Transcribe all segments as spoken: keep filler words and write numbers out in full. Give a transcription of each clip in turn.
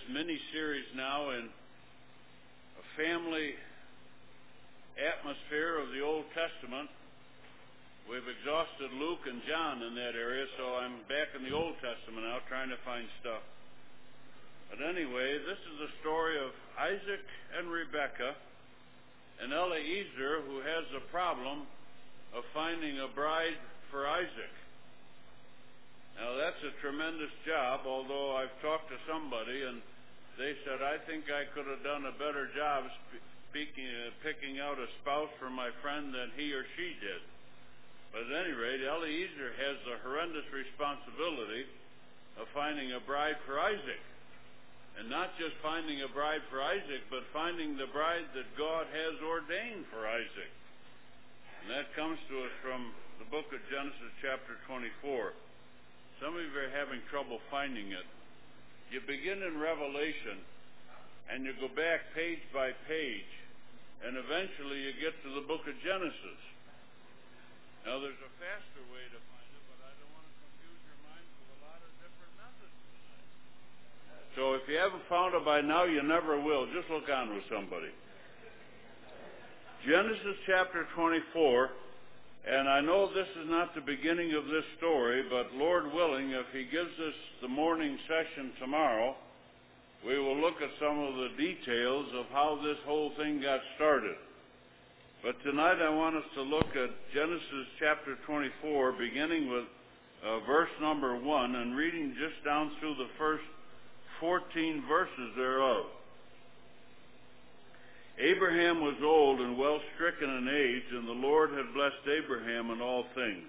mini-series now in a family atmosphere of the Old Testament. We've exhausted Luke and John in that area, so I'm back in the Old Testament now trying to find stuff. But anyway, this is the story of Isaac and Rebekah and Eliezer, who has the problem of finding a bride for Isaac. Now that's a tremendous job, although I've talked to somebody and they said, I think I could have done a better job speaking, uh, picking out a spouse for my friend than he or she did. But at any rate, Eliezer has the horrendous responsibility of finding a bride for Isaac. And not just finding a bride for Isaac, but finding the bride that God has ordained for Isaac. And that comes to us from the book of Genesis chapter twenty-four. Some of you are having trouble finding it. You begin in Revelation, and you go back page by page, and eventually you get to the book of Genesis. Now, there's a faster way to find it, but I don't want to confuse your mind with a lot of different methods tonight. So if you haven't found it by now, you never will. Just look on with somebody. Genesis chapter twenty-four. And I know this is not the beginning of this story, but Lord willing, if He gives us the morning session tomorrow, we will look at some of the details of how this whole thing got started. But tonight I want us to look at Genesis chapter twenty-four, beginning with uh, verse number one, and reading just down through the first fourteen verses thereof. Abraham was old and well stricken in age, and the Lord had blessed Abraham in all things.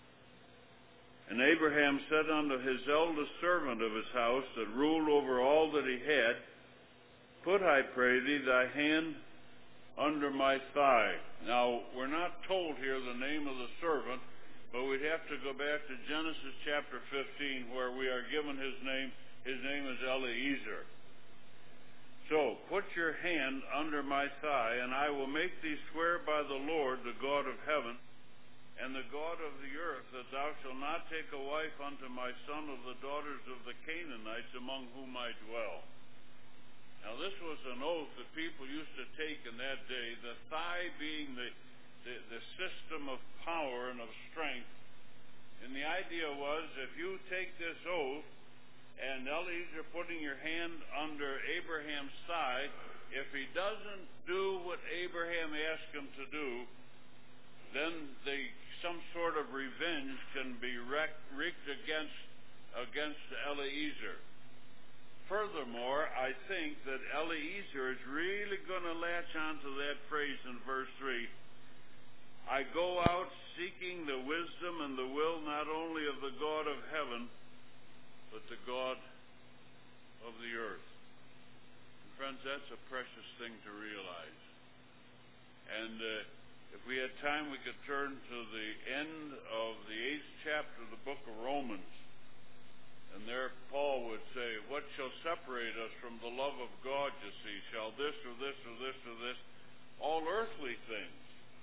And Abraham said unto his eldest servant of his house that ruled over all that he had, Put, I pray thee, thy hand under my thigh. Now, we're not told here the name of the servant, but we'd have to go back to Genesis chapter fifteen, where we are given his name. His name is Eliezer. So, put your hand under my thigh, and I will make thee swear by the Lord, the God of heaven, and the God of the earth, that thou shalt not take a wife unto my son of the daughters of the Canaanites, among whom I dwell. Now, this was an oath that people used to take in that day, the thigh being the, the, the system of power and of strength. And the idea was, if you take this oath, and Eliezer putting your hand under Abraham's thigh, if he doesn't do what Abraham asked him to do, then the, some sort of revenge can be wreaked, wreaked against, against Eliezer. Furthermore, I think that Eliezer is really going to latch onto that phrase in verse three. I go out seeking the wisdom and the will not only of the God of heaven, but the God of the earth. And friends, that's a precious thing to realize. And uh, if we had time, we could turn to the end of the eighth chapter of the book of Romans. And there Paul would say, what shall separate us from the love of God, you see? Shall this or this or this or this? All earthly things.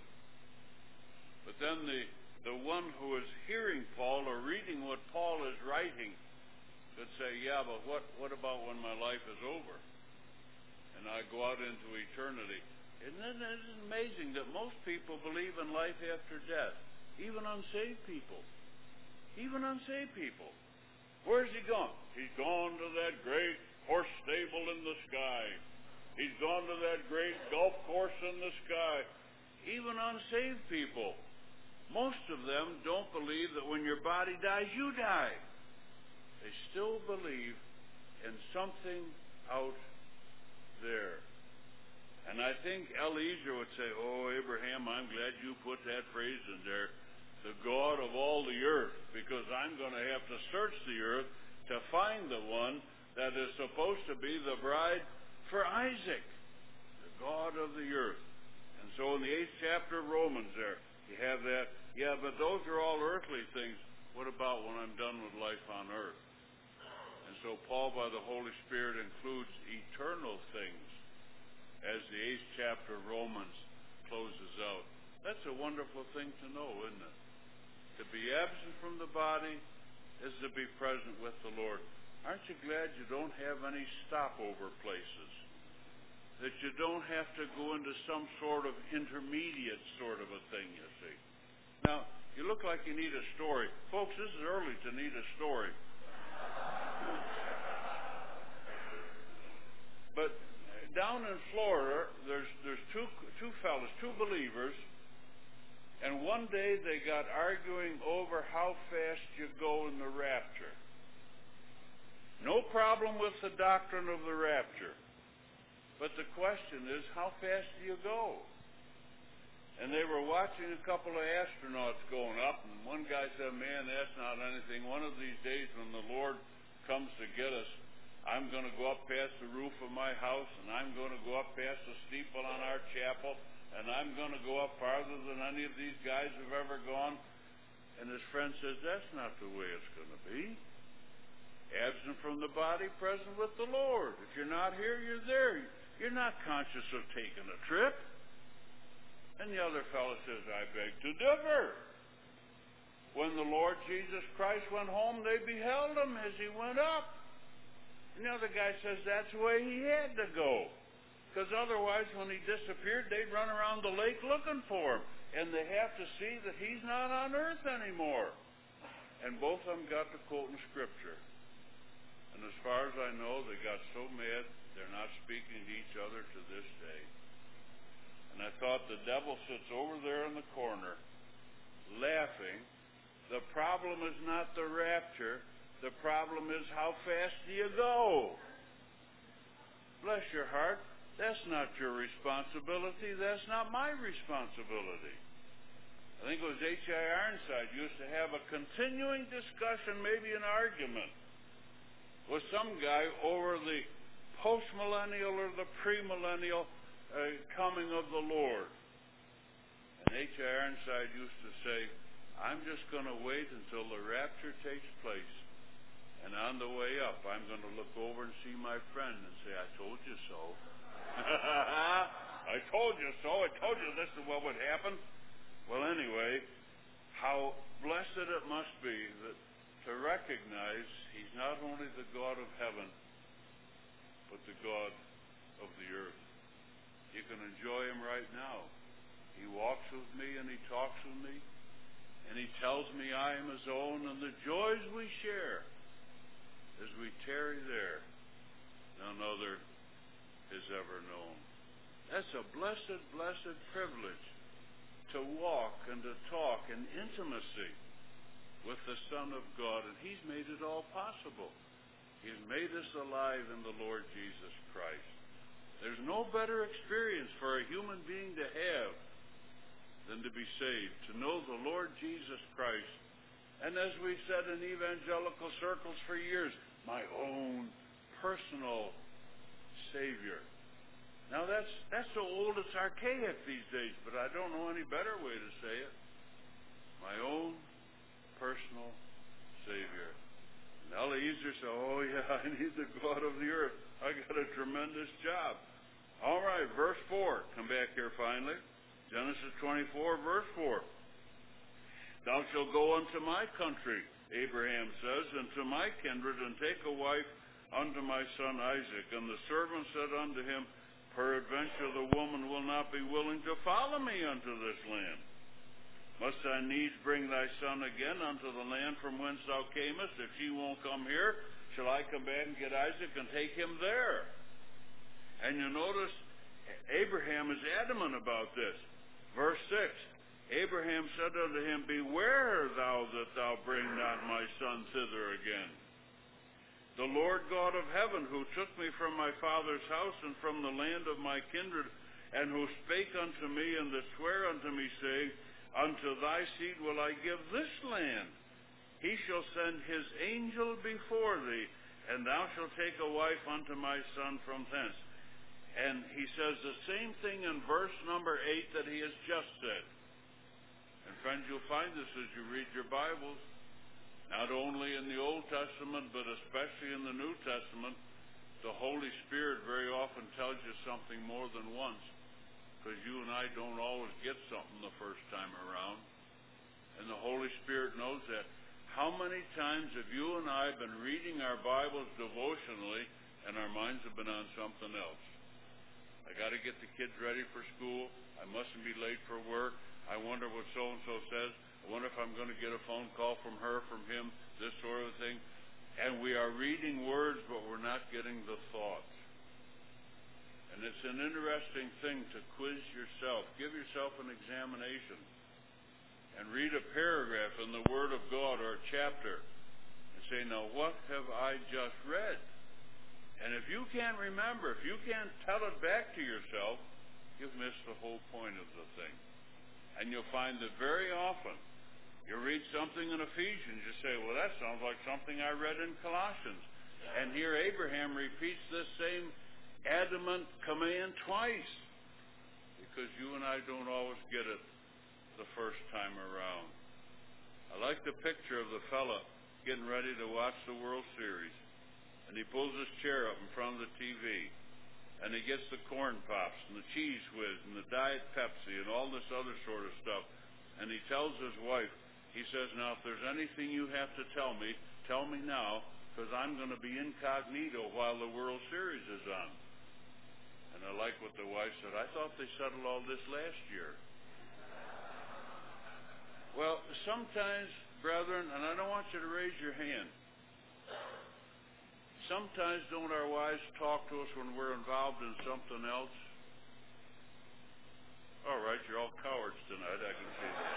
But then the, the one who is hearing Paul or reading what Paul is writing could say, yeah, but what, what about when my life is over and I go out into eternity? Isn't it, isn't it amazing that most people believe in life after death? Even unsaved people. Even unsaved people. Where's he gone? He's gone to that great horse stable in the sky. He's gone to that great golf course in the sky. Even unsaved people. Most of them don't believe that when your body dies, you die. They still believe in something out there. And I think Eliezer would say, oh, Abraham, I'm glad you put that phrase in there, the God of all the earth, because I'm going to have to search the earth to find the one that is supposed to be the bride for Isaac, the God of the earth. And so in the eighth chapter of Romans there, you have that. Yeah, but those are all earthly things. What about when I'm done with life on earth? And so Paul, by the Holy Spirit, includes eternal things as the eighth chapter of Romans closes out. That's a wonderful thing to know, isn't it? To be absent from the body is to be present with the Lord. Aren't you glad you don't have any stopover places? That you don't have to go into some sort of intermediate sort of a thing, you see. Now, you look like you need a story. Folks, this is early to need a story. But down in Florida, there's there's two two fellas, two believers, and one day they got arguing over how fast you go in the rapture. No problem with the doctrine of the rapture. But the question is, how fast do you go? And they were watching a couple of astronauts going up, and one guy said, man, that's not anything. One of these days when the Lord comes to get us, I'm going to go up past the roof of my house, and I'm going to go up past the steeple on our chapel, and I'm going to go up farther than any of these guys have ever gone. And his friend says, that's not the way it's going to be. Absent from the body, present with the Lord. If you're not here, you're there. You're not conscious of taking a trip. And the other fellow says, I beg to differ. When the Lord Jesus Christ went home, they beheld him as he went up. And the other guy says that's the way he had to go. Because otherwise, when he disappeared, they'd run around the lake looking for him. And they have to see that he's not on earth anymore. And both of them got to quoting Scripture. And as far as I know, they got so mad, they're not speaking to each other to this day. And I thought the devil sits over there in the corner, laughing. The problem is not the rapture. The problem is how fast do you go? Bless your heart. That's not your responsibility. That's not my responsibility. I think it was H I Ironside used to have a continuing discussion, maybe an argument, with some guy over the post-millennial or the premillennial uh, coming of the Lord. And H I Ironside used to say, I'm just going to wait until the rapture takes place. And on the way up, I'm going to look over and see my friend and say, I told you so. I told you so. I told you this is what would happen. Well, anyway, how blessed it must be that to recognize he's not only the God of heaven, but the God of the earth. You can enjoy him right now. He walks with me and he talks with me, and he tells me I am his own, and the joys we share as we tarry there, none other has ever known. That's a blessed, blessed privilege to walk and to talk in intimacy with the Son of God, and he's made it all possible. He's made us alive in the Lord Jesus Christ. There's no better experience for a human being to have than to be saved, to know the Lord Jesus Christ. And as we've said in evangelical circles for years, my own personal Savior. Now that's that's so old it's archaic these days, but I don't know any better way to say it. My own personal Savior. And Eliezer said, oh yeah, I need the God of the earth. I got a tremendous job. All right, verse four. Come back here finally. Genesis twenty-four, verse four. Thou shalt go unto my country, Abraham says, and to my kindred, and take a wife unto my son Isaac. And the servant said unto him, peradventure the woman will not be willing to follow me unto this land. Must I needs bring thy son again unto the land from whence thou camest? If she won't come here, shall I come back and get Isaac and take him there? And you notice Abraham is adamant about this. Verse six, Abraham said unto him, beware thou that thou bring not my son thither again. The Lord God of heaven, who took me from my father's house and from the land of my kindred, and who spake unto me and that sware unto me, saying, unto thy seed will I give this land. He shall send his angel before thee, and thou shalt take a wife unto my son from thence. And he says the same thing in verse number eight that he has just said. And friends, you'll find this as you read your Bibles. Not only in the Old Testament, but especially in the New Testament, the Holy Spirit very often tells you something more than once. Because you and I don't always get something the first time around. And the Holy Spirit knows that. How many times have you and I been reading our Bibles devotionally and our minds have been on something else? I got to get the kids ready for school. I mustn't be late for work. I wonder what so-and-so says. I wonder if I'm going to get a phone call from her, from him, this sort of thing. And we are reading words, but we're not getting the thought. And it's an interesting thing to quiz yourself. Give yourself an examination. And read a paragraph in the Word of God or a chapter. And say, now what have I just read? And if you can't remember, if you can't tell it back to yourself, you've missed the whole point of the thing. And you'll find that very often, you read something in Ephesians, you say, well, that sounds like something I read in Colossians. And here Abraham repeats this same adamant command twice. Because you and I don't always get it the first time around. I like the picture of the fella getting ready to watch the World Series. And he pulls his chair up in front of the T V. And he gets the corn pops and the cheese whiz and the Diet Pepsi and all this other sort of stuff. And he tells his wife, he says, now if there's anything you have to tell me, tell me now, because I'm going to be incognito while the World Series is on. And I like what the wife said. I thought they settled all this last year. Well, sometimes, brethren, and I don't want you to raise your hand, sometimes don't our wives talk to us when we're involved in something else? All right, you're all cowards tonight, I can see that.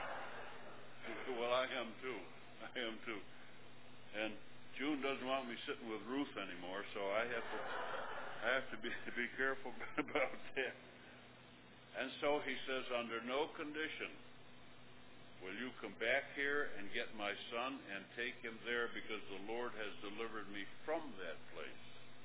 Well, I am too. I am too. And June doesn't want me sitting with Ruth anymore, so I have to I have to be be careful about that. And so he says, under no condition will you come back here and get my son and take him there, because the Lord has delivered me from that place.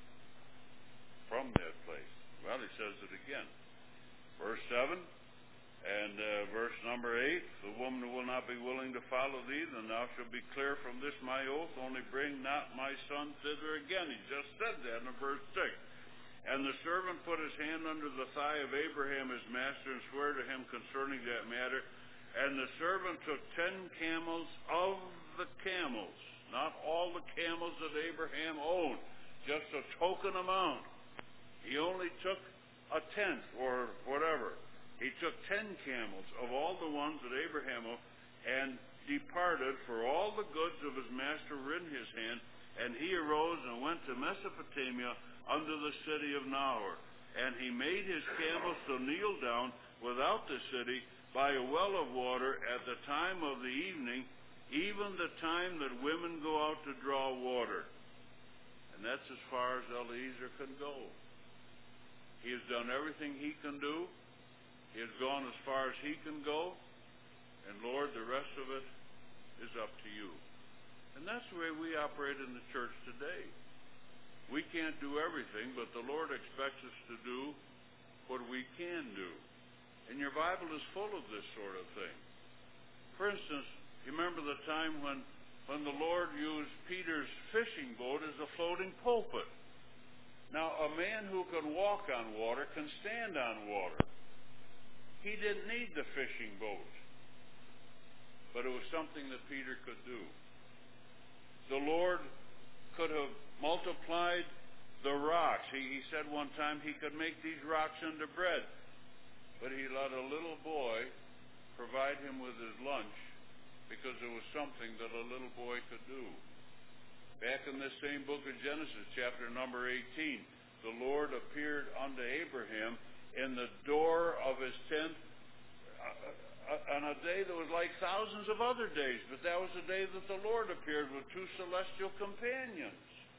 From that place. Well, he says it again. Verse seven and uh, verse number eight, the woman who will not be willing to follow thee, then thou shalt be clear from this my oath, only bring not my son thither again. He just said that in verse six. And the servant put his hand under the thigh of Abraham his master and swore to him concerning that matter. And the servant took ten camels of the camels, not all the camels that Abraham owned, just a token amount. He only took a tenth or whatever. He took ten camels of all the ones that Abraham owned and departed, for all the goods of his master were in his hand. And he arose and went to Mesopotamia unto the city of Nahor. And he made his camels to kneel down without the city by a well of water at the time of the evening, even the time that women go out to draw water. And that's as far as Eliezer can go. He has done everything he can do. He has gone as far as he can go. And Lord, the rest of it is up to you. And that's the way we operate in the church today. We can't do everything, but the Lord expects us to do what we can do. And your Bible is full of this sort of thing. For instance, you remember the time when, when the Lord used Peter's fishing boat as a floating pulpit. Now, a man who can walk on water can stand on water. He didn't need the fishing boat. But it was something that Peter could do. The Lord could have multiplied the rocks. He, he said one time he could make these rocks into bread. But he let a little boy provide him with his lunch because it was something that a little boy could do. Back in this same book of Genesis, chapter number eighteen, the Lord appeared unto Abraham in the door of his tent on a day that was like thousands of other days, but that was the day that the Lord appeared with two celestial companions.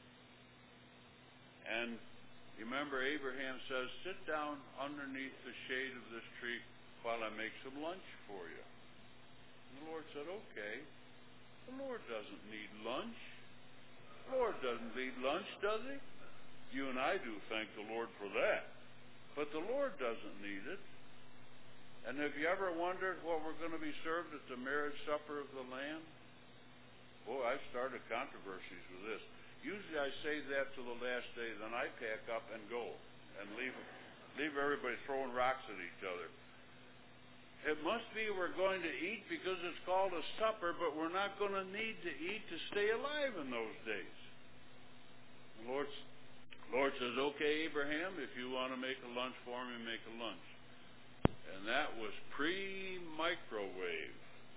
And you remember Abraham says, sit down underneath the shade of this tree while I make some lunch for you. And the Lord said, okay. The Lord doesn't need lunch. The Lord doesn't need lunch, does he? You and I do thank the Lord for that. But the Lord doesn't need it. And have you ever wondered what we're going to be served at the marriage supper of the Lamb? Boy, I've started controversies with this. Usually I say that to the last day, then I pack up and go and leave leave everybody throwing rocks at each other. It must be we're going to eat because it's called a supper, but we're not going to need to eat to stay alive in those days. The Lord, Lord says, okay, Abraham, if you want to make a lunch for me, make a lunch. And that was pre-microwave.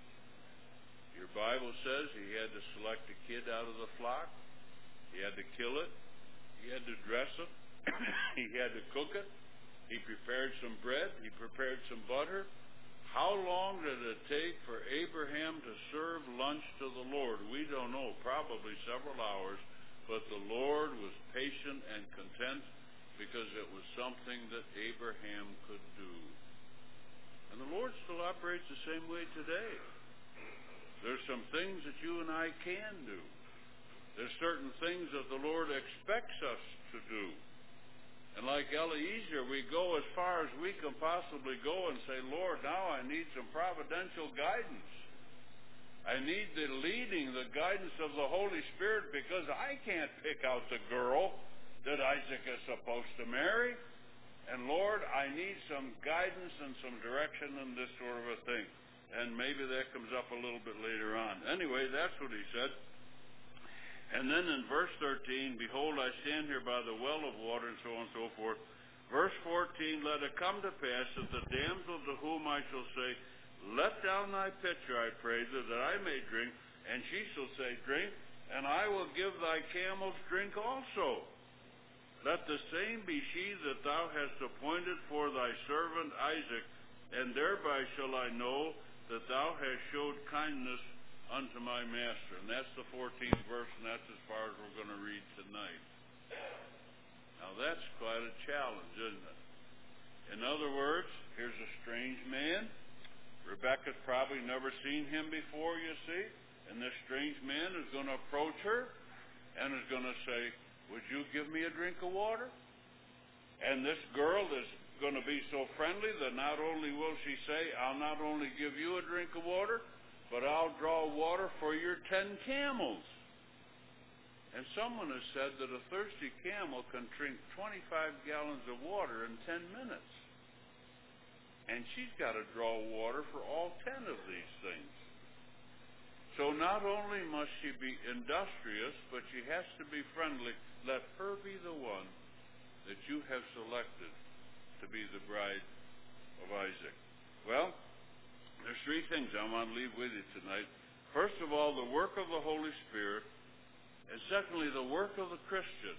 Your Bible says he had to select a kid out of the flock. He had to kill it. He had to dress it. He had to cook it. He prepared some bread. He prepared some butter. How long did it take for Abraham to serve lunch to the Lord? We don't know. Probably several hours. But the Lord was patient and content because it was something that Abraham could do. And the Lord still operates the same way today. There's some things that you and I can do. There's certain things that the Lord expects us to do. And like Eliezer, we go as far as we can possibly go and say, Lord, now I need some providential guidance. I need the leading, the guidance of the Holy Spirit, because I can't pick out the girl that Isaac is supposed to marry. And Lord, I need some guidance and some direction in this sort of a thing. And maybe that comes up a little bit later on. Anyway, that's what he said. And then in verse thirteen, behold, I stand here by the well of water, and so on and so forth. Verse fourteen, let it come to pass that the damsel to whom I shall say, let down thy pitcher, I pray thee, that I may drink. And she shall say, drink, and I will give thy camels drink also. Let the same be she that thou hast appointed for thy servant Isaac, and thereby shall I know that thou hast showed kindness unto my master. And that's the fourteenth verse, and that's as far as we're going to read tonight. Now that's quite a challenge, isn't it? In other words, here's a strange man. Rebecca's probably never seen him before, you see. And this strange man is going to approach her and is going to say, would you give me a drink of water? And this girl is going to be so friendly that not only will she say, I'll not only give you a drink of water, but I'll draw water for your ten camels. And someone has said that a thirsty camel can drink twenty-five gallons of water in ten minutes. And she's got to draw water for all ten of these things. So not only must she be industrious, but she has to be friendly. Let her be the one that you have selected to be the bride of Isaac. Well, there's three things I want to leave with you tonight. First of all, the work of the Holy Spirit. And secondly, the work of the Christian.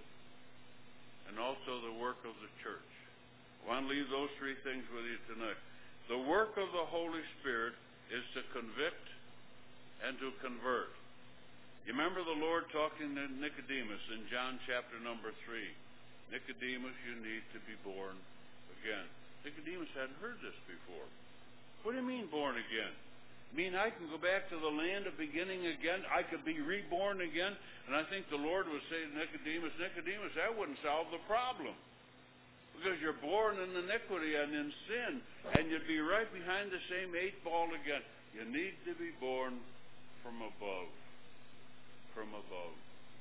And also the work of the church. I want to leave those three things with you tonight. The work of the Holy Spirit is to convict and to convert. You remember the Lord talking to Nicodemus in John chapter number three. Nicodemus, you need to be born again. Nicodemus hadn't heard this before. What do you mean born again? You mean I can go back to the land of beginning again? I could be reborn again? And I think the Lord would say to Nicodemus, Nicodemus, that wouldn't solve the problem. Because you're born in iniquity and in sin, and you'd be right behind the same eight ball again. You need to be born from above. From above.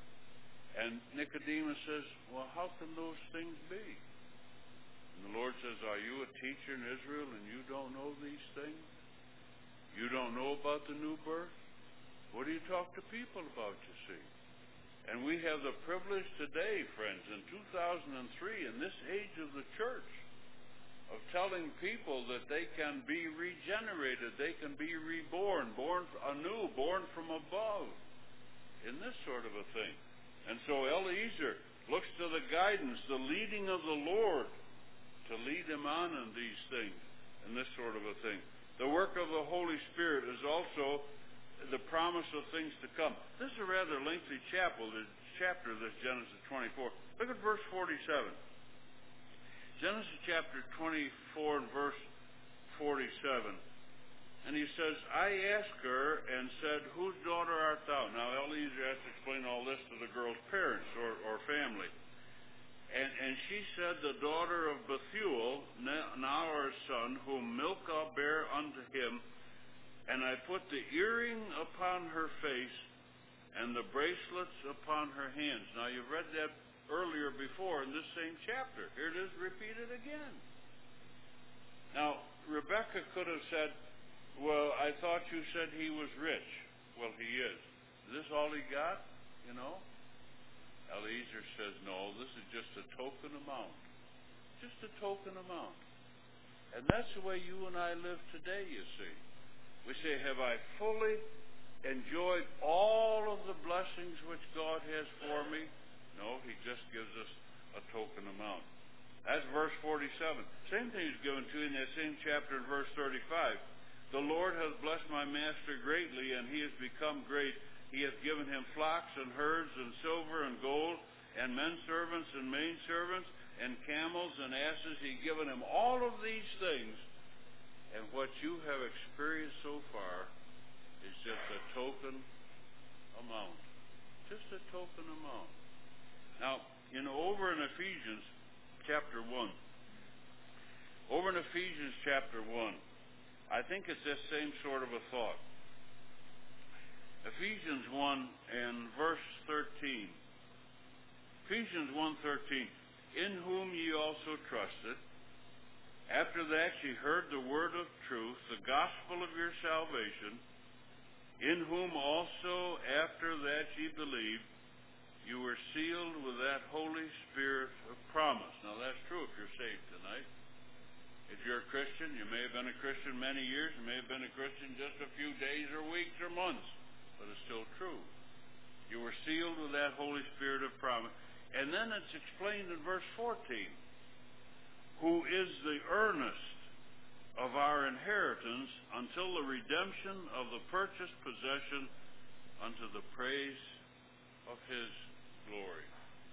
And Nicodemus says, well, how can those things be? And the Lord says, are you a teacher in Israel and you don't know these things? You don't know about the new birth? What do you talk to people about, you see? And we have the privilege today, friends, in two thousand three, in this age of the church, of telling people that they can be regenerated, they can be reborn, born anew, born from above, in this sort of a thing. And so Eliezer looks to the guidance, the leading of the Lord, to lead him on in these things, in this sort of a thing. The work of the Holy Spirit is also the promise of things to come. This is a rather lengthy chapter, the chapter of this Genesis twenty-four. Look at verse forty-seven. Genesis chapter twenty-four and verse forty-seven. And he says, I asked her and said, whose daughter art thou? Now Eliezer has to explain all this to the girl's parents or, or family. And, and she said, the daughter of Bethuel, Naor's son, whom Milcah bare unto him. And I put the earring upon her face and the bracelets upon her hands. Now you've read that earlier before in this same chapter. Here it is repeated again. Now, Rebecca could have said, well, I thought you said he was rich. Well, he is. Is this all he got? You know? Eliezer says, no, this is just a token amount. Just a token amount. And that's the way you and I live today, you see. We say, have I fully enjoyed all of the blessings which God has for me? No, he just gives us a token amount. That's verse forty-seven. Same thing is given to you in that same chapter in verse thirty-five. The Lord has blessed my master greatly, and he has become great. He hath given him flocks and herds and silver and gold, and men servants and maid servants, and camels and asses. He given him all of these things. And what you have experienced so far is just a token amount. Just a token amount. Now, you know, over in Ephesians chapter one, over in Ephesians chapter one, I think it's this same sort of a thought. Ephesians one and verse thirteen. Ephesians one thirteen. In whom ye also trusted, after that ye heard the word of truth, the gospel of your salvation, in whom also after that ye believed, you were sealed with that Holy Spirit of promise. Now that's true if you're saved tonight. If you're a Christian, you may have been a Christian many years, you may have been a Christian just a few days or weeks or months, but it's still true. You were sealed with that Holy Spirit of promise. And then it's explained in verse fourteen, who is the earnest of our inheritance until the redemption of the purchased possession unto the praise of his glory.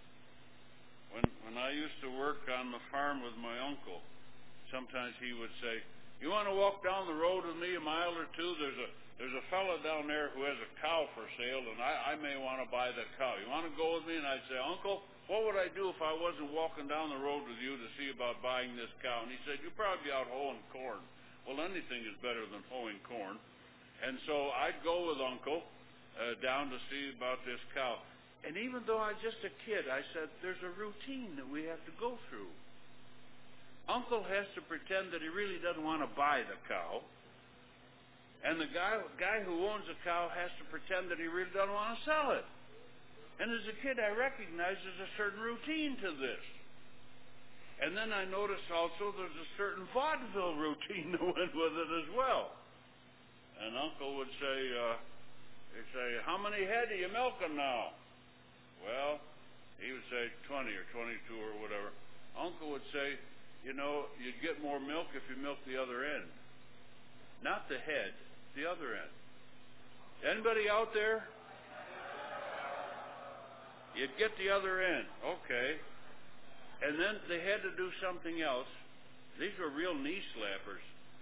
When when I used to work on the farm with my uncle, sometimes he would say, you want to walk down the road with me a mile or two? There's a there's a fellow down there who has a cow for sale, and I, I may want to buy the cow. You want to go with me? And I'd say, Uncle, what would I do if I wasn't walking down the road with you to see about buying this cow? And he said, you'd probably be out hoeing corn. Well, anything is better than hoeing corn. And so I'd go with Uncle uh, down to see about this cow. And even though I was just a kid, I said, there's a routine that we have to go through. Uncle has to pretend that he really doesn't want to buy the cow. And the guy, guy who owns the cow has to pretend that he really doesn't want to sell it. And as a kid, I recognized there's a certain routine to this. And then I noticed also there's a certain vaudeville routine that went with it as well. And Uncle would say, uh, he'd say, how many head are you milking now? Well, he would say twenty or twenty-two or whatever. Uncle would say, you know, you'd get more milk if you milked the other end. Not the head, the other end. Anybody out there? You'd get the other end. Okay. And then they had to do something else. These were real knee slappers.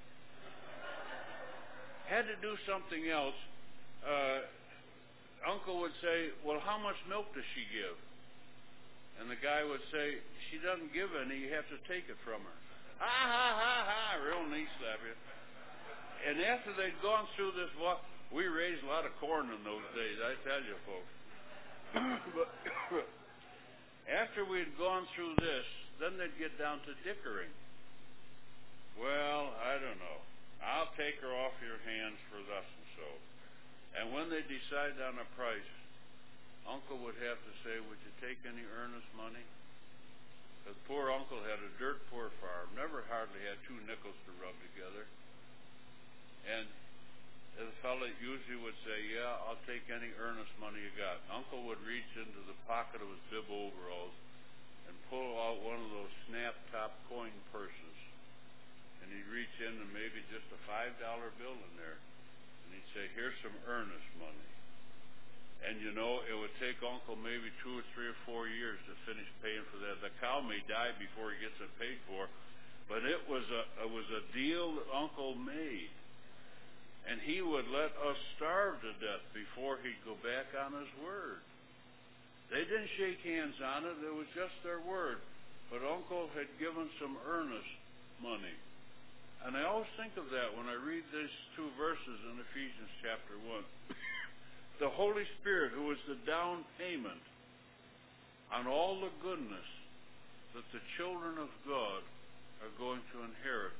Had to do something else. Uh, Uncle would say, well, how much milk does she give? And the guy would say, she doesn't give any, you have to take it from her. Ha, ha, ha, ha, real knee slapper. And after they'd gone through this walk, we raised a lot of corn in those days, I tell you folks. But after we'd gone through this, then they'd get down to dickering. Well, I don't know. I'll take her off your hands for thus and so. And when they decide on a price, Uncle would have to say, would you take any earnest money? Because poor Uncle had a dirt poor farm, never hardly had two nickels to rub together. And the fellow usually would say, yeah, I'll take any earnest money you got. Uncle would reach into the pocket of his bib overalls and pull out one of those snap-top coin purses. And he'd reach in and maybe just a five dollar bill in there. And he'd say, here's some earnest money. And, you know, it would take Uncle maybe two or three or four years to finish paying for that. The cow may die before he gets it paid for, but it was a, it was a deal that Uncle made. And he would let us starve to death before he'd go back on his word. They didn't shake hands on it. It was just their word. But Uncle had given some earnest money. And I always think of that when I read these two verses in Ephesians chapter one. The Holy Spirit, who is the down payment on all the goodness that the children of God are going to inherit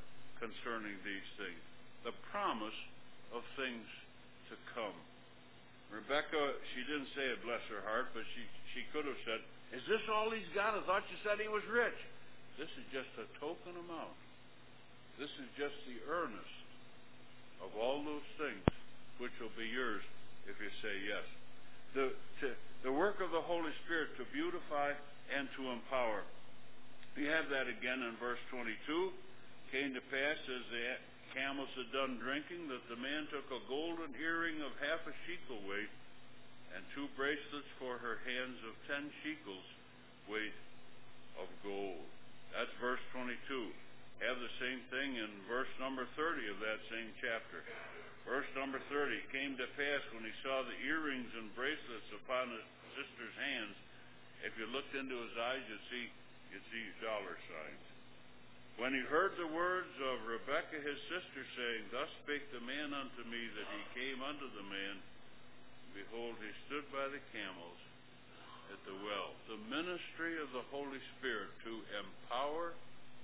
concerning these things. The promise of things to come. Rebecca, she didn't say it, bless her heart, but she, she could have said, is this all he's got? I thought you said he was rich. This is just a token amount. This is just the earnest of all those things which will be yours if you say yes. The, to, the work of the Holy Spirit to beautify and to empower. We have that again in verse twenty-two. Came to pass as the camels had done drinking, that the man took a golden earring of half a shekel weight, and two bracelets for her hands of ten shekels weight of gold. That's verse twenty-two. Have the same thing in verse number thirty of that same chapter. Verse number thirty, came to pass when he saw the earrings and bracelets upon his sister's hands, if you looked into his eyes, you'd see, you'd see dollar signs. When he heard the words of Rebekah his sister, saying, thus spake the man unto me, that he came unto the man, behold, he stood by the camels at the well. The ministry of the Holy Spirit to empower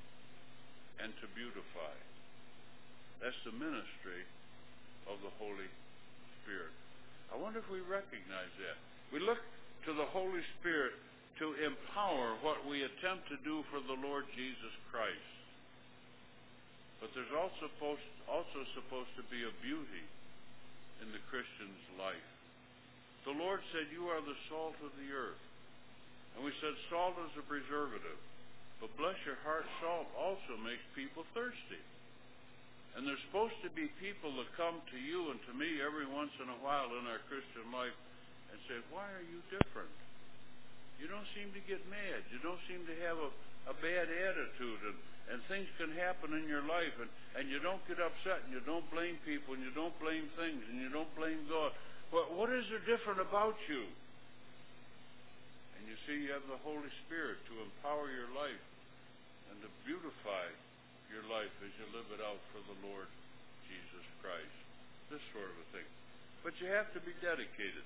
and to beautify. That's the ministry of the Holy Spirit. I wonder if we recognize that. We look to the Holy Spirit to empower what we attempt to do for the Lord Jesus Christ. But there's also supposed, also supposed to be a beauty in the Christian's life. The Lord said, you are the salt of the earth. And we said salt is a preservative. But bless your heart, salt also makes people thirsty. And there's supposed to be people that come to you and to me every once in a while in our Christian life and say, why are you different? You don't seem to get mad. You don't seem to have a, a bad attitude. And, and things can happen in your life. And, and you don't get upset. And you don't blame people. And you don't blame things. And you don't blame God. But what is there different about you? And you see, you have the Holy Spirit to empower your life and to beautify your life as you live it out for the Lord Jesus Christ. This sort of a thing. But you have to be dedicated.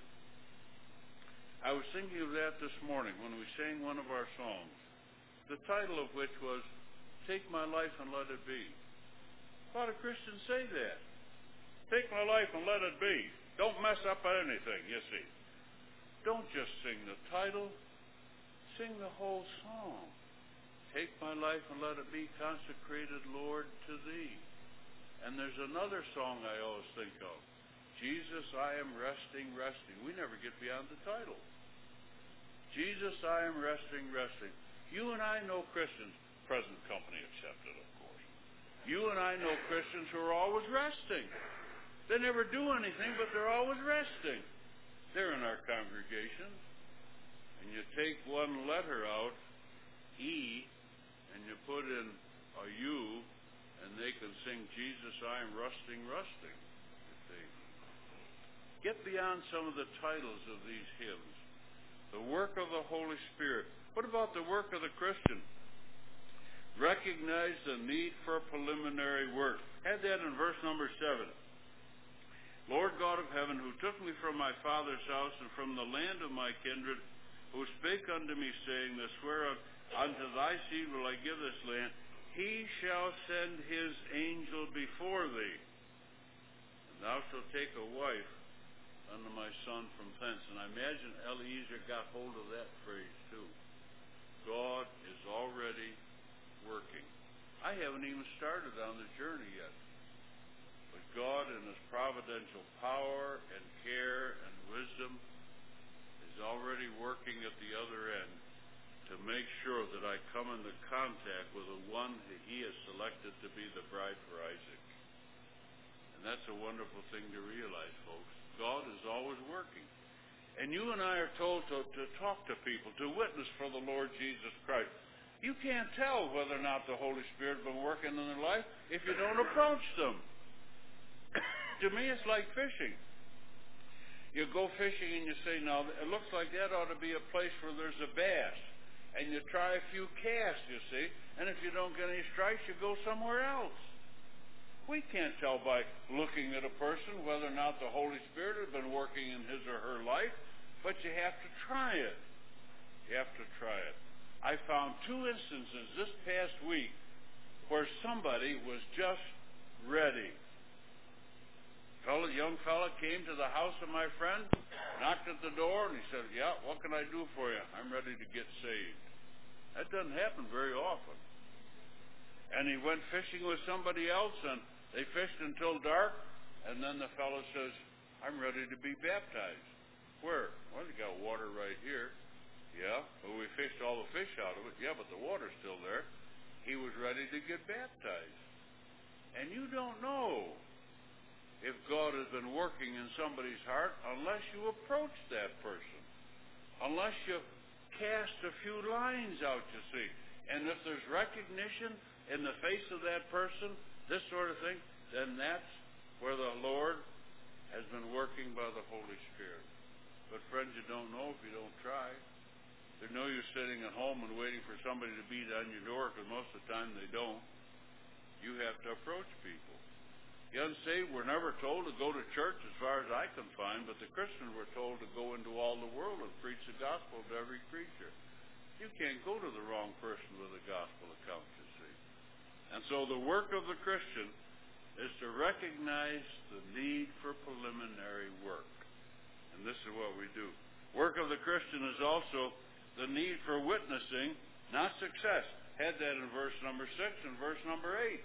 I was thinking of that this morning when we sang one of our songs, the title of which was, Take My Life and Let It Be. A lot of Christians say that. Take my life and let it be. Don't mess up anything, you see. Don't just sing the title. Sing the whole song. Take my life and let it be consecrated, Lord, to Thee. And there's another song I always think of. Jesus, I am resting, resting. We never get beyond the title. Jesus, I am resting, resting. You and I know Christians, present company accepted, of course. You and I know Christians who are always resting. They never do anything, but they're always resting. They're in our congregation. And you take one letter out, E, and you put in a U, and they can sing, Jesus, I am resting, resting. You see. Get beyond some of the titles of these hymns. The work of the Holy Spirit. What about the work of the Christian? Recognize the need for preliminary work. Had that in verse number seven. Lord God of heaven, who took me from my father's house and from the land of my kindred, who spake unto me, saying, this whereof unto thy seed will I give this land, he shall send his angel before thee, and thou shalt take a wife unto my son from thence. And I imagine Eliezer got hold of that phrase too. God is already working. I haven't even started on the journey yet. But God in His providential power and care and wisdom is already working at the other end to make sure that I come into contact with the one that He has selected to be the bride for Isaac. And that's a wonderful thing to realize, folks. God is always working. And you and I are told to, to talk to people, to witness for the Lord Jesus Christ. You can't tell whether or not the Holy Spirit has been working in their life if you don't approach them. To me, it's like fishing. You go fishing and you say, now, it looks like that ought to be a place where there's a bass. And you try a few casts, you see. And if you don't get any strikes, you go somewhere else. We can't tell by looking at a person whether or not the Holy Spirit has been working in his or her life, but you have to try it. You have to try it. I found two instances this past week where somebody was just ready. Fellow, young fella came to the house of my friend, knocked at the door, and he said, "Yeah, what can I do for you? I'm ready to get saved." That doesn't happen very often. And he went fishing with somebody else, and they fished until dark, and then the fellow says, "I'm ready to be baptized." "Where?" "Well, you got water right here." "Yeah, well, we fished all the fish out of it." "Yeah, but the water's still there." He was ready to get baptized. And you don't know if God has been working in somebody's heart unless you approach that person, unless you cast a few lines out, you see. And if there's recognition in the face of that person, this sort of thing, then that's where the Lord has been working by the Holy Spirit. But friends, you don't know if you don't try. There's no use sitting at home and waiting for somebody to beat on your door, because most of the time they don't. You have to approach people. The unsaved were never told to go to church, as far as I can find, but the Christians were told to go into all the world and preach the gospel to every creature. You can't go to the wrong person with a gospel account, you see. And so the work of the Christian is to recognize the need for preliminary work. And this is what we do. Work of the Christian is also the need for witnessing, not success. Had that in verse number six and verse number eight.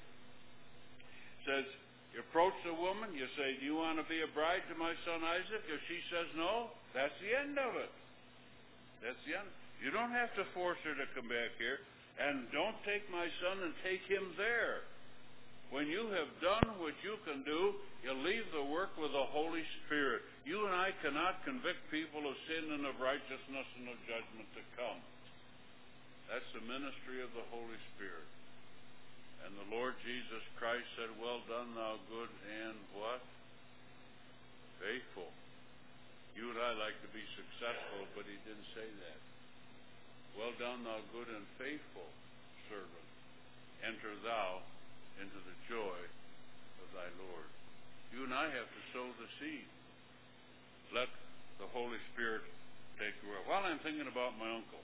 It says, you approach the woman, you say, "Do you want to be a bride to my son Isaac?" If she says no, that's the end of it. That's the end. You don't have to force her to come back here. And don't take my son and take him there. When you have done what you can do, you leave the work with the Holy Spirit. You and I cannot convict people of sin and of righteousness and of judgment to come. That's the ministry of the Holy Spirit. And the Lord Jesus Christ said, "Well done, thou good and" what? "Faithful." You and I like to be successful, but he didn't say that. "Well done, thou good and faithful servant. Enter thou into the joy of thy Lord." You and I have to sow the seed. Let the Holy Spirit take the work. While I'm thinking about my uncle,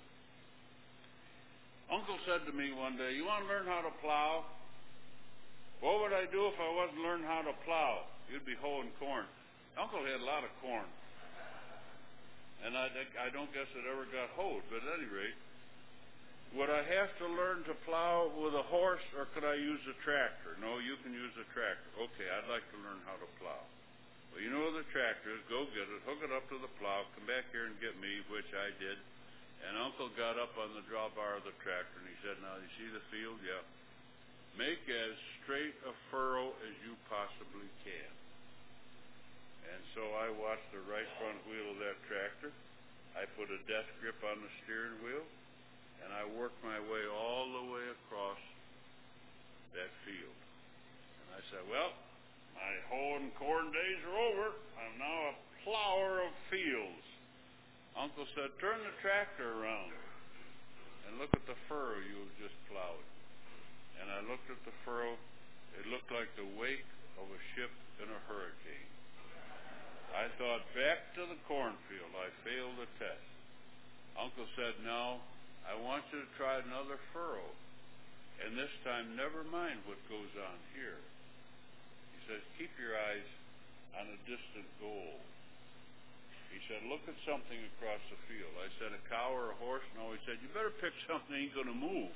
Uncle said to me one day, "You want to learn how to plow?" "What would I do if I wasn't learning how to plow?" "You'd be hoeing corn." Uncle had a lot of corn. And I, I don't guess it ever got hoed, but at any rate, would I have to learn to plow with a horse, or could I use a tractor? "No, you can use a tractor." "Okay, I'd like to learn how to plow." "Well, you know the tractor is, go get it, hook it up to the plow, come back here and get me," which I did. And Uncle got up on the drawbar of the tractor and he said, "Now, you see the field? Yeah. Make as straight a furrow as you possibly can." And so I watched the right front wheel of that tractor. I put a death grip on the steering wheel, and I worked my way all the way across that field. And I said, "Well, my hoeing corn days are over. I'm now a plower of fields." Uncle said, "Turn the tractor around and look at the furrow you have just plowed." And I looked at the furrow. It looked like the wake of a ship in a hurricane. I thought, back to the cornfield. I failed the test. Uncle said, "Now, I want you to try another furrow. And this time, never mind what goes on here." He says, "Keep your eyes on a distant goal." He said, "Look at something across the field." I said, "A cow or a horse?" "No." He said, "You better pick something that ain't going to move."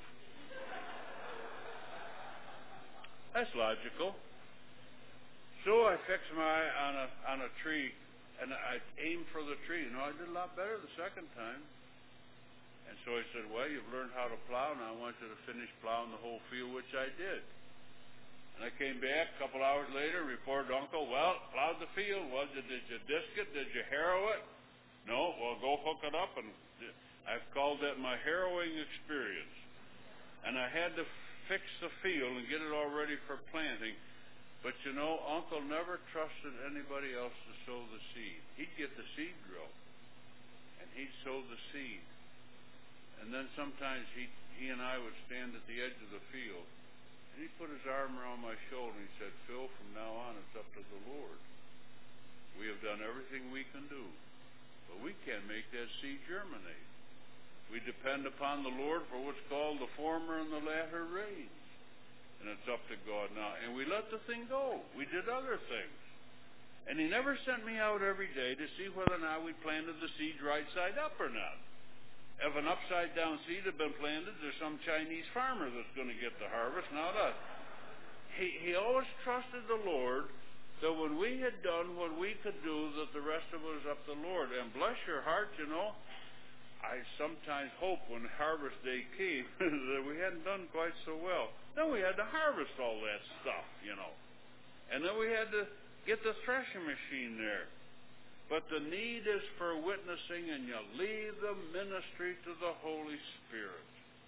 That's logical. So I fixed my eye on a on a tree, and I aimed for the tree. You know, I did a lot better the second time. And so he said, "Well, you've learned how to plow. Now I want you to finish plowing the whole field," which I did. And I came back a couple hours later and reported to Uncle, "Well, plowed the field. Well, did, did you disc it? Did you harrow it?" "No." "Well, go hook it up." And I've called that my harrowing experience. And I had to fix the field and get it all ready for planting. But you know, Uncle never trusted anybody else to sow the seed. He'd get the seed drill, and he'd sow the seed. And then sometimes he he and I would stand at the edge of the field, and he'd put his arm around my shoulder and he said, "Phil, from now on it's up to the Lord. We have done everything we can do, but we can't make that seed germinate. We depend upon the Lord for what's called the former and the latter rains." and it's up to God now. And we let the thing go. We did other things. And He never sent me out every day to see whether or not we planted the seeds right side up or not. If an upside down seed had been planted, there's some Chinese farmer that's going to get the harvest, not us. He, he always trusted the Lord that when we had done what we could do, that the rest of it was up to the Lord. And bless your heart, you know, I sometimes hope when harvest day came that we hadn't done quite so well. Then we had to harvest all that stuff, you know. And then we had to get the threshing machine there. But the need is for witnessing, and you leave the ministry to the Holy Spirit.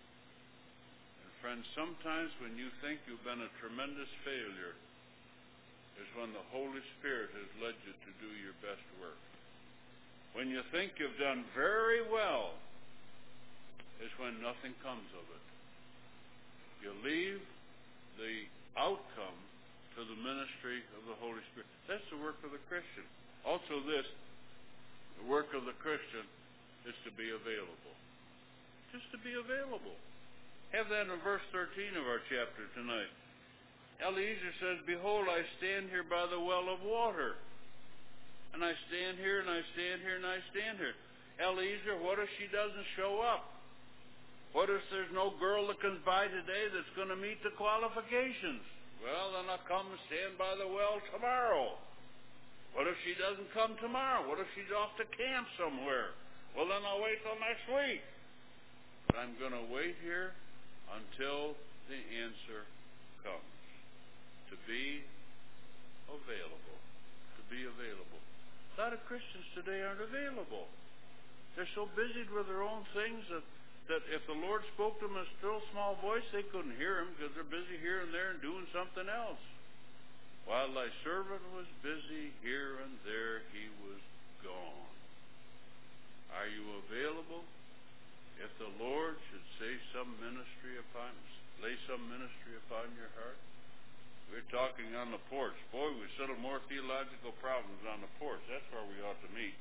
And friends, sometimes when you think you've been a tremendous failure is when the Holy Spirit has led you to do your best work. When you think you've done very well is when nothing comes of it. You leave the outcome to the ministry of the Holy Spirit. That's the work of the Christian. Also this, the work of the Christian is to be available. Just to be available. Have that in verse thirteen of our chapter tonight. Eliezer says, "Behold, I stand here by the well of water. And I stand here, and I stand here, and I stand here." Eliezer, what if she doesn't show up? What if there's no girl that comes by today that's going to meet the qualifications? Well, then I'll come and stand by the well tomorrow. What if she doesn't come tomorrow? What if she's off to camp somewhere? Well, then I'll wait till next week. But I'm going to wait here until the answer comes. To be available. To be available. A lot of Christians today aren't available. They're so busy with their own things that, that if the Lord spoke to them in a still small voice, they couldn't hear Him because they're busy here and there and doing something else. While thy servant was busy here and there, he was gone. Are you available? If the Lord should say some ministry upon, lay some ministry upon your heart? We're talking on the porch. Boy, we settle more theological problems on the porch. That's where we ought to meet.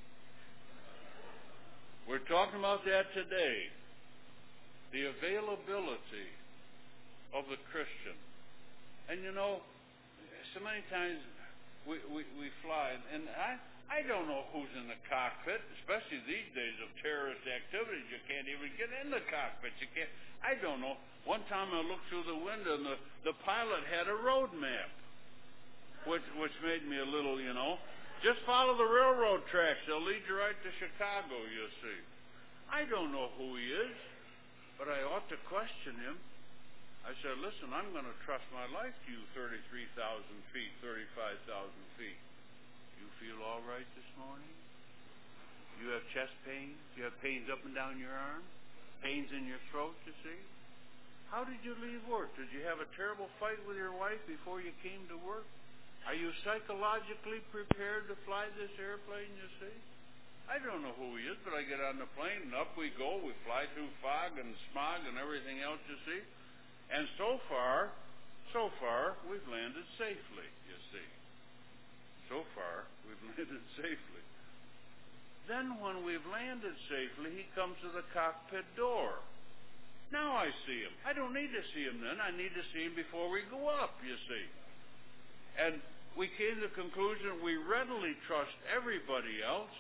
We're talking about that today. The availability of the Christian. And you know, so many times we, we, we fly, and I, I don't know who's in the cockpit, especially these days of terrorist activities. You can't even get in the cockpit. You can't. I don't know. One time I looked through the window, and the, the pilot had a road map, which which made me a little, you know, just follow the railroad tracks. They'll lead you right to Chicago, you see. I don't know who he is, but I ought to question him. I said, listen, I'm going to trust my life to you thirty-three thousand feet, thirty-five thousand feet. You feel all right this morning? You have chest pains? You have pains up and down your arm? Pains in your throat, you see? How did you leave work? Did you have a terrible fight with your wife before you came to work? Are you psychologically prepared to fly this airplane, you see? I don't know who he is, but I get on the plane and up we go. We fly through fog and smog and everything else, you see? And so far, so far, we've landed safely, you see. So far, we've landed safely. Then when we've landed safely, he comes to the cockpit door. Now I see him. I don't need to see him then. I need to see him before we go up, you see. And we came to the conclusion we readily trust everybody else.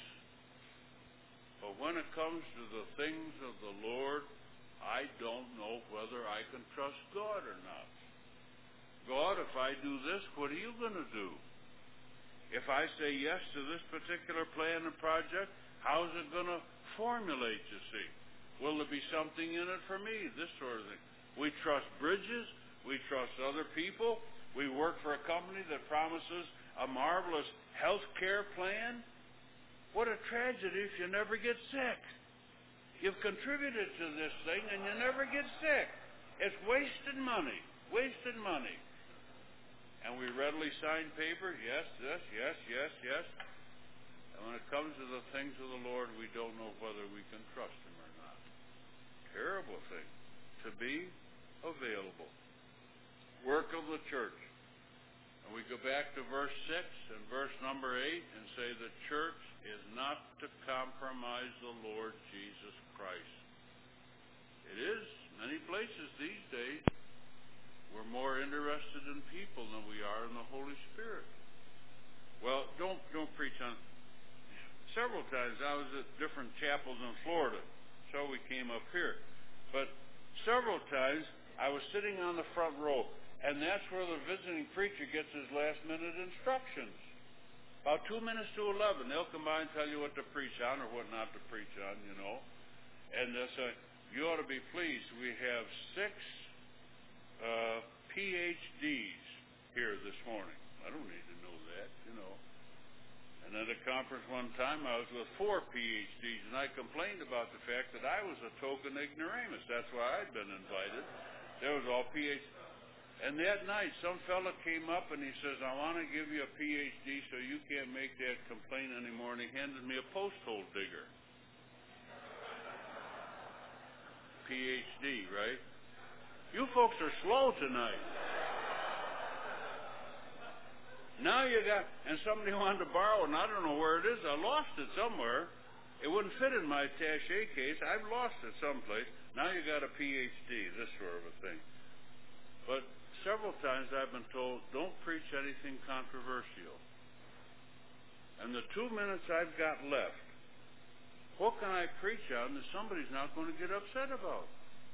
But when it comes to the things of the Lord, I don't know whether I can trust God or not. God, if I do this, what are you going to do? If I say yes to this particular plan and project, how's it going to formulate, you see? Will there be something in it for me? This sort of thing. We trust bridges. We trust other people. We work for a company that promises a marvelous health care plan. What a tragedy if you never get sick. You've contributed to this thing and you never get sick. It's wasted money. Wasted money. And we readily sign paper. Yes, yes, yes, yes, yes. And when it comes to the things of the Lord, we don't know whether we can trust Him or not. Terrible thing. To be available. Work of the church. And we go back to verse six and verse number eight and say the church is not to compromise the Lord Jesus Christ. It is many places these days. We're more interested in people than we are in the Holy Spirit. Well, don't don't preach on. Several times I was at different chapels in Florida, so we came up here. But several times I was sitting on the front row, and that's where the visiting preacher gets his last-minute instructions. About two minutes to eleven, they'll come by and tell you what to preach on or what not to preach on, you know. And they'll say, you ought to be pleased. We have six uh, P H Ds here this morning. I don't need to know that, you know. And at a conference one time, I was with four P H Ds, and I complained about the fact that I was a token ignoramus. That's why I'd been invited. There was all P H Ds. And that night, some fella came up and he says, I want to give you a P H D so you can't make that complaint anymore. And he handed me a post hole digger. P H D, right? You folks are slow tonight. Now you got, and somebody wanted to borrow, and I don't know where it is. I lost it somewhere. It wouldn't fit in my attaché case. I've lost it someplace. Now you got a P H D, this sort of a thing. But several times I've been told, don't preach anything controversial. And the two minutes I've got left, what can I preach on that somebody's not going to get upset about?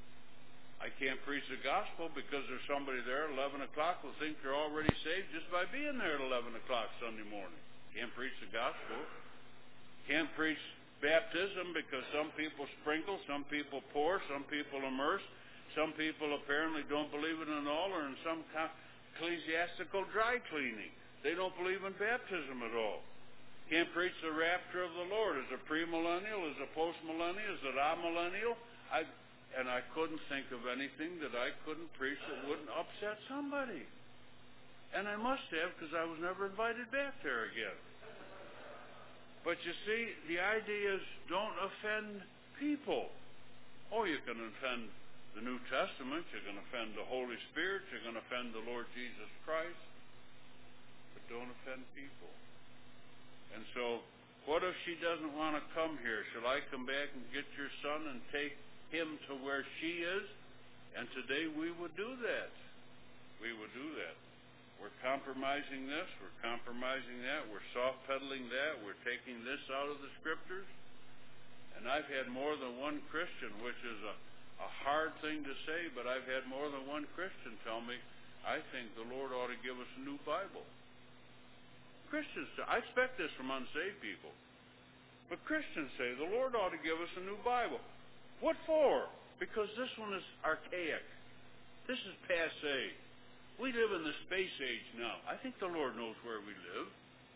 I can't preach the gospel because there's somebody there at eleven o'clock who think they're already saved just by being there at eleven o'clock Sunday morning. Can't preach the gospel. Can't preach baptism because some people sprinkle, some people pour, some people immerse. Some people apparently don't believe in an altar and some ecclesiastical dry cleaning. They don't believe in baptism at all. Can't preach the rapture of the Lord. Is it premillennial? Is it postmillennial? Is it amillennial? I, and I couldn't think of anything that I couldn't preach that wouldn't upset somebody. And I must have, because I was never invited back there again. But you see, the idea is don't offend people. Oh, you can offend the New Testament, you can offend the Holy Spirit, you're going to offend the Lord Jesus Christ, but don't offend people. And so, what if she doesn't want to come here? Shall I come back and get your son and take him to where she is? And today we would do that. We would do that. We're compromising this, we're compromising that, we're soft-pedaling that, we're taking this out of the Scriptures. And I've had more than one Christian, which is a A hard thing to say, but I've had more than one Christian tell me, I think the Lord ought to give us a new Bible. Christians, I expect this from unsaved people. But Christians say, the Lord ought to give us a new Bible. What for? Because this one is archaic. This is passé. We live in the space age now. I think the Lord knows where we live.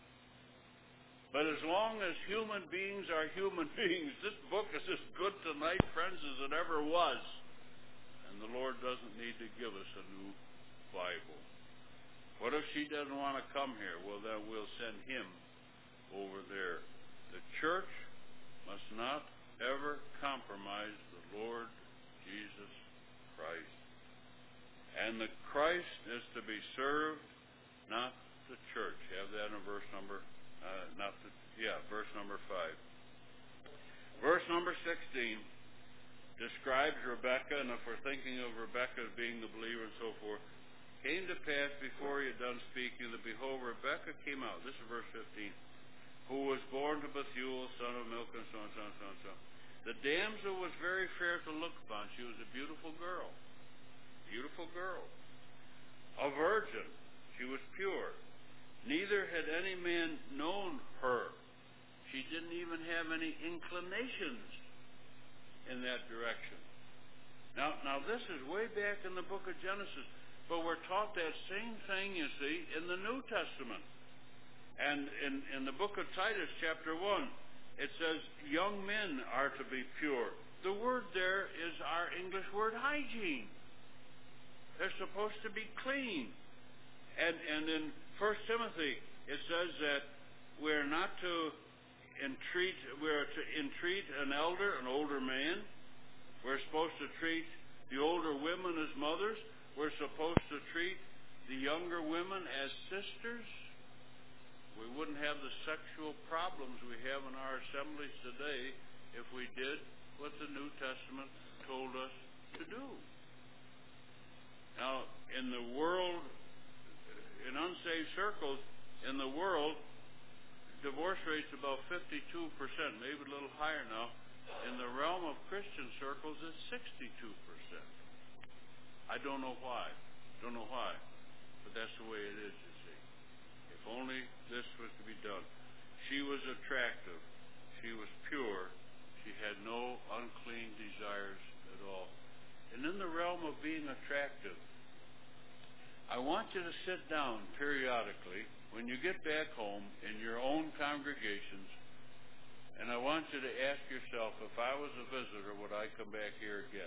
But as long as human beings are human beings, this book is as good tonight, friends, as it ever was. And the Lord doesn't need to give us a new Bible. What if she doesn't want to come here? Well, then we'll send him over there. The church must not ever compromise the Lord Jesus Christ. And the Christ is to be served, not the church. Have that in verse number Uh, not the, yeah, verse number five. Verse number sixteen describes Rebekah, and if we're thinking of Rebekah as being the believer and so forth, came to pass before he had done speaking that behold, Rebekah came out. This is verse fifteen. Who was born to Bethuel, son of Milcah, and so on, so on, so on, so on. The damsel was very fair to look upon. She was a beautiful girl. Beautiful girl. A virgin. She was pure. Neither had any man known her. She didn't even have any inclinations in that direction. Now, now this is way back in the book of Genesis, but we're taught that same thing, you see, in the New Testament. And in, in the book of Titus, chapter one, it says, young men are to be pure. The word there is our English word hygiene. They're supposed to be clean. And, and in First Timothy, it says that we're not to entreat, we're to entreat an elder, an older man. We're supposed to treat the older women as mothers. We're supposed to treat the younger women as sisters. We wouldn't have the sexual problems we have in our assemblies today if we did what the New Testament told us to do. Now, in the world, in unsaved circles, in the world, divorce rate's about fifty-two percent, maybe a little higher now. In the realm of Christian circles, it's sixty-two percent. I don't know why. Don't know why. But that's the way it is, you see. If only this was to be done. She was attractive. She was pure. She had no unclean desires at all. And in the realm of being attractive, I want you to sit down periodically when you get back home in your own congregations, and I want you to ask yourself, if I was a visitor, would I come back here again?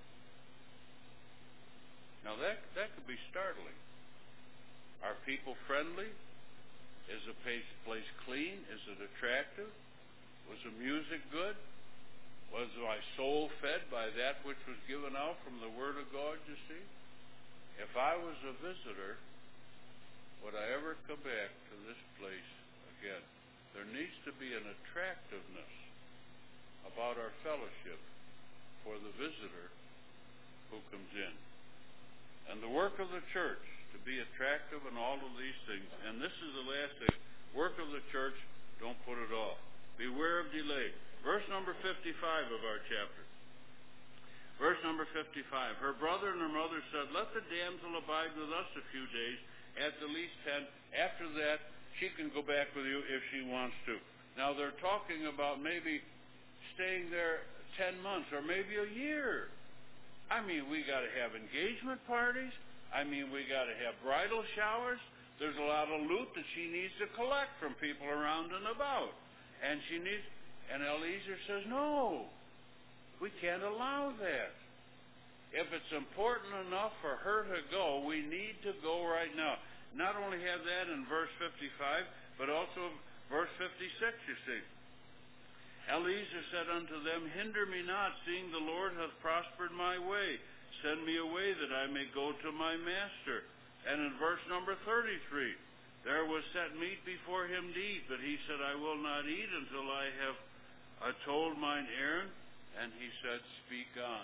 Now that, that could be startling. Are people friendly? Is the place, place clean? Is it attractive? Was the music good? Was my soul fed by that which was given out from the Word of God, you see? If I was a visitor, would I ever come back to this place again? There needs to be an attractiveness about our fellowship for the visitor who comes in. And the work of the church, to be attractive in all of these things. And this is the last thing. Work of the church, don't put it off. Beware of delay. Verse number fifty-five of our chapter. Verse number fifty-five. Her brother and her mother said, let the damsel abide with us a few days, at the least ten. After that, she can go back with you if she wants to. Now they're talking about maybe staying there ten months or maybe a year. I mean, we got to have engagement parties. I mean, we got to have bridal showers. There's a lot of loot that she needs to collect from people around and about. And she needs, and Eliezer says, no, we can't allow that. If it's important enough for her to go, we need to go right now. Not only have that in verse fifty-five, but also verse fifty-six, you see. Eliezer said unto them, hinder me not, seeing the Lord hath prospered my way. Send me away that I may go to my master. And in verse number thirty-three, there was set meat before him to eat, but he said, I will not eat until I have uh, told mine errand. And he said, speak on.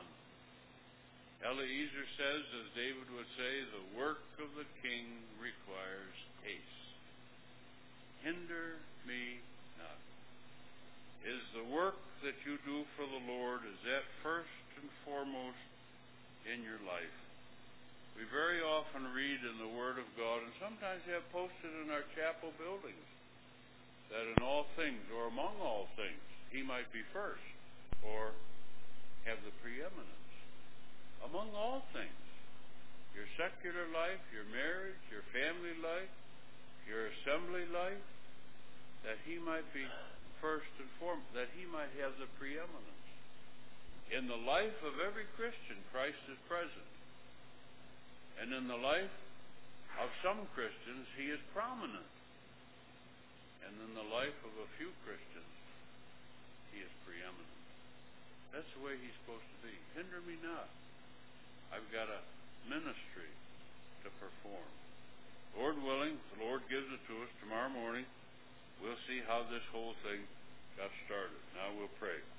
Eliezer says, as David would say, the work of the king requires haste. Hinder me not. Is the work that you do for the Lord, is that first and foremost in your life? We very often read in the Word of God, and sometimes have posted in our chapel buildings, that in all things, or among all things, he might be first, or have the preeminence. Among all things, your secular life, your marriage, your family life, your assembly life, that he might be first and foremost, that he might have the preeminence. In the life of every Christian, Christ is present. And in the life of some Christians, he is prominent. And in the life of a few Christians, he is preeminent. That's the way he's supposed to be. Hinder me not. I've got a ministry to perform. Lord willing, the Lord gives it to us tomorrow morning. We'll see how this whole thing got started. Now we'll pray.